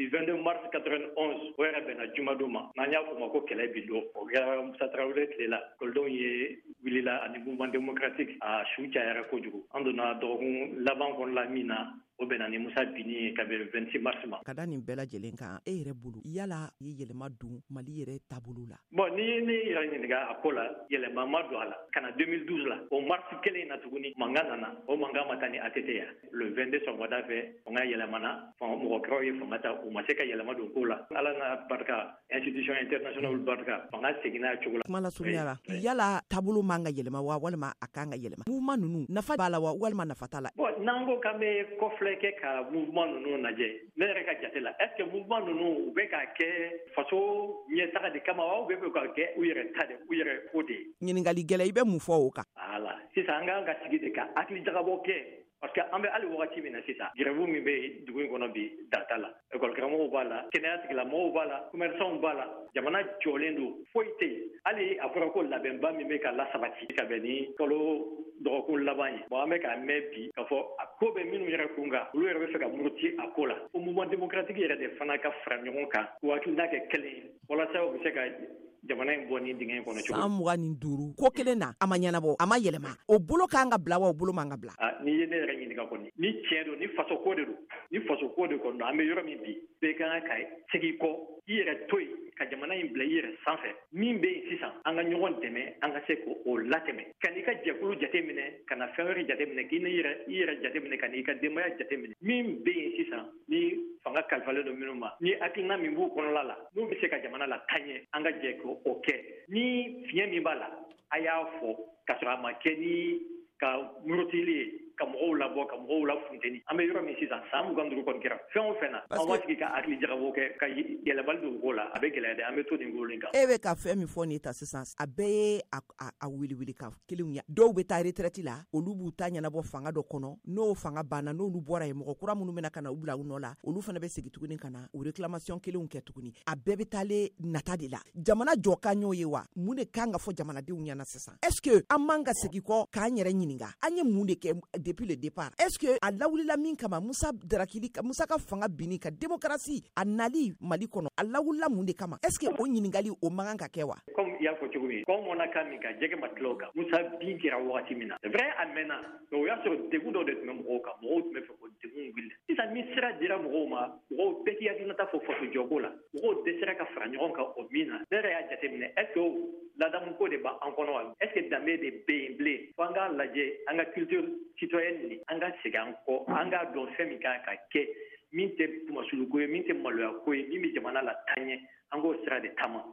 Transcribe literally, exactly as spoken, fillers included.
du vingt-deux mars quatre-vingt-onze o yɛrɛ bɛnna jumadon ma n'an y'a fɔ ma ko kɛlɛ bi don o kɛra Musa Tarawele tile la ekɔlidenw ye wulila ani mouvement démocratique a su cayara kojugu an donna dɔgɔkun laban kɔnɔla min na o bɛnna ni Musa binni ye ka bɛn vingt-six mars ma. Ka da nin bɛɛ lajɛlen kan e yɛrɛ bolo yala ye yɛlɛma don Mali yɛrɛ taabolo la? Bon ni ye ne yɛrɛ ɲininka a ko la yɛlɛma ma don a la ka na deux mille douze la o mars kelen in na tuguni mankan nana o mankan ma taa ni A T T ya le vingt-deux sɔgɔmada fɛ fanga yɛlɛmana mɔgɔkɔrɔw ye fanga ta u ma se ka yɛlɛma don ko la ala n'a barika institution international barika fanga seginna cogo la. Kuma la surunyara yala taabolo man ka yɛlɛma wa walima a kan ka yɛlɛma? Mouvement ninnu nafa b'a la wa walima nafa t'a la? Bon n'an ko k'an bɛ kɔfilɛ kɛ ka mouvement ninnu lajɛ ne yɛrɛ ka jate la est ce que mouvement ninnu u bɛ ka kɛ faso ɲɛtaga de kama wa u bɛ ka kɛ u yɛrɛ ta de u yɛrɛ ko de? Ɲininkali gɛlɛn i bɛ mun fɔ o kan? Ala sisan an k'an ka sigi de ka hakili jagabɔ kɛ parce que an bɛ hali wagati min na sisan grève min bɛ dugu in kɔnɔ bi data la école karamɔgɔw b'a la kɛnɛya tigilamɔgɔw b'a la commerçants b'a la jamana jɔlen don foyi tɛ yen hali a fɔra ko labɛnba min bɛ ka lasabati ka bɛn ni kalo dɔgɔkun laban ye bon an bɛ k'a mɛn bi k'a fɔ a ko bɛ minnu yɛrɛ kun kan olu yɛrɛ bɛ fɛ ka muruti a ko la o mouvement démocratique yɛrɛ de fana ka fara ɲɔgɔn kan k'u hakilina kɛ kelen ye walasa u bɛ se ka jamana in bɔ ni dingɛ in kɔnɔ cogo. San mugan ni duuru ko kelen na a ma ɲɛnabɔ a ma yɛlɛma o bolo k'an ka bila wa o bolo man ka bila? N'i ye ne yɛrɛ ɲininka kɔni ni tiɲɛ don ni faso ko de don ni faso ko de kɔni don an bɛ yɔrɔ min bi bɛɛ kan ka segin kɔ i yɛrɛ to yen ka jamana in bila i yɛrɛ sanfɛ min bɛ yen sisan an ka ɲɔgɔn dɛmɛ an ka se k'o latɛmɛ ka n'i ka jɛkulu jateminɛ ka na fɛn wɛrɛ jateminɛ k'i n'i yɛrɛ i yɛrɛ jateminɛ ka n'i ka denbaya jateminɛ min bɛ yen sisan ni fanga kalifalen don minnu ma ni hakilina min b'u kɔnɔla la n'u bɛ se ka jamana la taɲɛ an ka jɛ k'o kɛ ni fiɲɛ min b'a la a y'a fɔ ka sɔrɔ a ma kɛ ni ka murutili ye ka mɔgɔw labɔ ka mɔgɔw la funteni an bɛ yɔrɔ min sisan san mugan duuru kɔni kɛra fɛn o fɛn na an b'a sigi ka hakili jagabɔ kɛ ka yɛlɛmali don ko la a bɛ gɛlɛya dɛ an bɛ to nin ko in kan. E bɛ ka fɛn min fɔ nin ta sisan a bɛɛ ye a wili wili ka kelenw ya dɔw bɛ taa retraite la olu b'u ta ɲɛnabɔ fanga dɔ kɔnɔ n'o fanga banna n'olu bɔra yen mɔgɔ kura minnu bɛna ka na u bila u nɔ la olu fana bɛ segin tuguni ka na o réclamation kelenw kɛ tuguni a bɛɛ bɛ taale nata de la jamana jɔ kan y'o ye wa mun de kan ka fɔ jamanadenw ɲɛna sisan est-ce que an man ka segin kɔ k'an yɛrɛ ɲininka an ye mun de kɛ depuis le départ est-ce que a lawulila min kama Musa Darakili Musa ka fanga binni ka démocratie a nali Mali kɔnɔ a lawulila mun de kama est-ce que o ɲininkali o man kan ka kɛ wa? Comme i y'a fɔ cogo min kɔn mɔna kan min kan jɛgɛ ma tila o kan Musa bin kɛra wagati min na c'est vrai a mɛnna mais o y'a sɔrɔ degun dɔ de tun bɛ mɔgɔw kan mɔgɔw tun bɛ fɛ ko degun wuli sisan ni sira dira mɔgɔw ma mɔgɔw bɛɛ k'i hakilinata fɔ faso jɔko la mɔgɔw dɛsɛra ka fara ɲɔgɔn kan o min na ne yɛrɛ y'a jateminɛ est-ce que ladamu ko de b'an kɔnɔ wa est-ce que danbe de bɛ yen bilen fo an k'a lajɛ an ka culture citoyenne ni an ka segin an kɔ an k'a dɔn fɛn min kan ka kɛ min tɛ kumasuluko ye min tɛ maloya ko ye min bɛ jamana la taɲɛ an k'o sira de taama